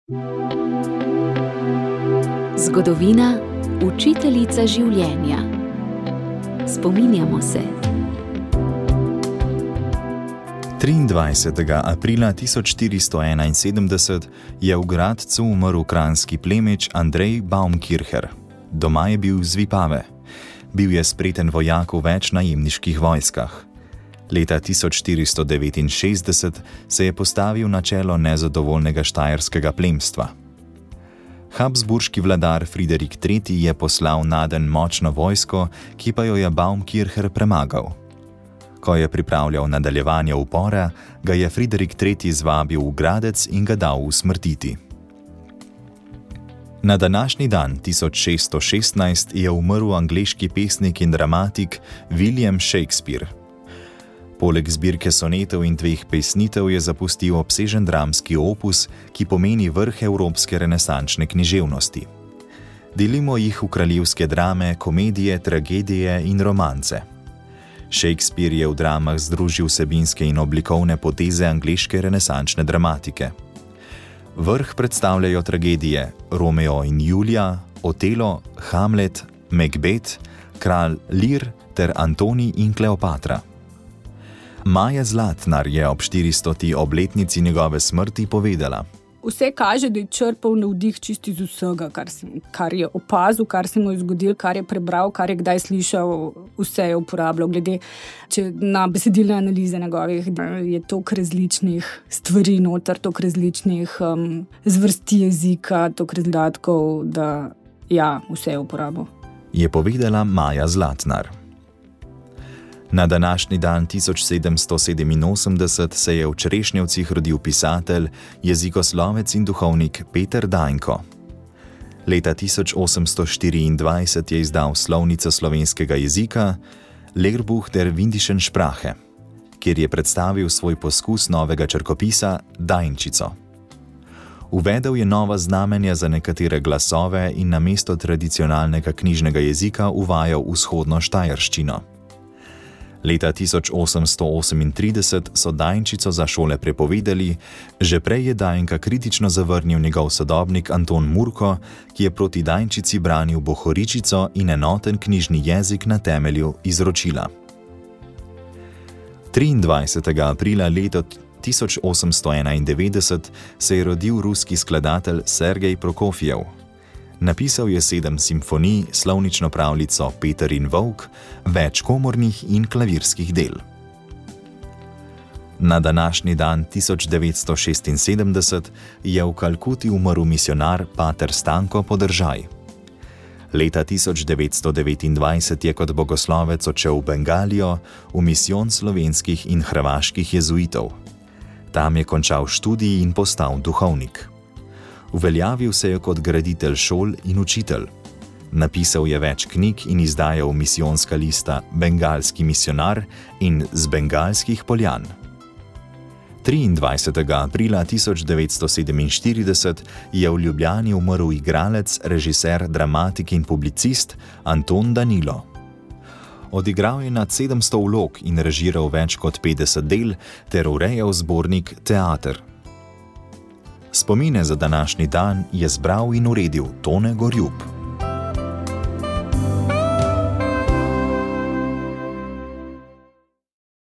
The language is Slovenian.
Zgodovina, učiteljica življenja. Spominjamo se. 23. aprila 1471 je v Gradcu umrl kranjski plemič Andrej Baumkircher. Doma je bil z Vipave. Bil je spreten vojak v več najemniških vojskah. Leta 1469 se je postavil na čelo nezadovoljnega štajerskega plemstva. Habsburški vladar Friderik III. Je poslal nadenj močno vojsko, ki pa jo je Baumkircher premagal. Ko je pripravljal nadaljevanje upora, ga je Friderik III. Zvabil v Gradec in ga dal usmrtiti. Na današnji dan 1616 je umrl angleški pesnik in dramatik William Shakespeare. Poleg zbirke sonetov in 2 pesnitev je zapustil obsežen dramski opus, ki pomeni vrh evropske renesančne književnosti. Delimo jih v kraljevske drame, komedije, tragedije in romance. Shakespeare je v dramah združil vsebinske in oblikovne poteze angleške renesančne dramatike. Vrh predstavljajo tragedije Romeo in Julija, Otelo, Hamlet, Macbeth, Kralj Lear ter Antonij in Kleopatra. Maja Zlatnar je ob 400. obletnici njegove smrti povedala: Vse kaže, da je črpal navdih čisto iz vsega, kar je opazil, kar se mu je zgodilo, kar je prebral, kar je kdaj slišal, vse je uporabljal. Glede na besedilne analize njegovih, je toliko različnih stvari noter, toliko različnih zvrsti jezika, toliko razdatkov, da ja, vse je uporabil. Je povedala Maja Zlatnar. Na današnji dan 1787 se je v Črešnjevcih rodil pisatelj, jezikoslovec in duhovnik Peter Dajnko. Leta 1824 je izdal Slovnico slovenskega jezika Lehrbuch der Windischen Sprache, kjer je predstavil svoj poskus novega črkopisa Dajnčico. Uvedel je nova znamenja za nekatere glasove in namesto tradicionalnega knjižnega jezika uvajal vzhodno štajerščino. Leta 1838 so Dajnčico za šole prepovedali, že prej je Dajnka kritično zavrnil njegov sodobnik Anton Murko, ki je proti Dajnčici branil bohoričico in enoten knjižni jezik na temelju izročila. 23. aprila leta 1891 se je rodil ruski skladatelj Sergej Prokofjev. Napisal je 7 simfonij, slovnično pravljico Peter in Volk, več komornih in klavirskih del. Na današnji dan 1976 je v Kalkuti umrl misijonar pater Stanko Podržaj. Leta 1929 je kot bogoslovec odšel v Bengalijo, v misijon slovenskih in hrvaških jezuitov. Tam je končal študij in postal duhovnik. Uveljavil se je kot graditelj šol in učitelj. Napisal je več knjig in izdajal misijonska lista Bengalski misionar in Z bengalskih poljan. 23. aprila 1947 je v Ljubljani umrl igralec, režiser, dramatik in publicist Anton Danilo. Odigral je nad 700 vlog in režiral več kot 50 del ter urejal zbornik Teater. Spomine za današnji dan je zbral in uredil Tone Gorjup.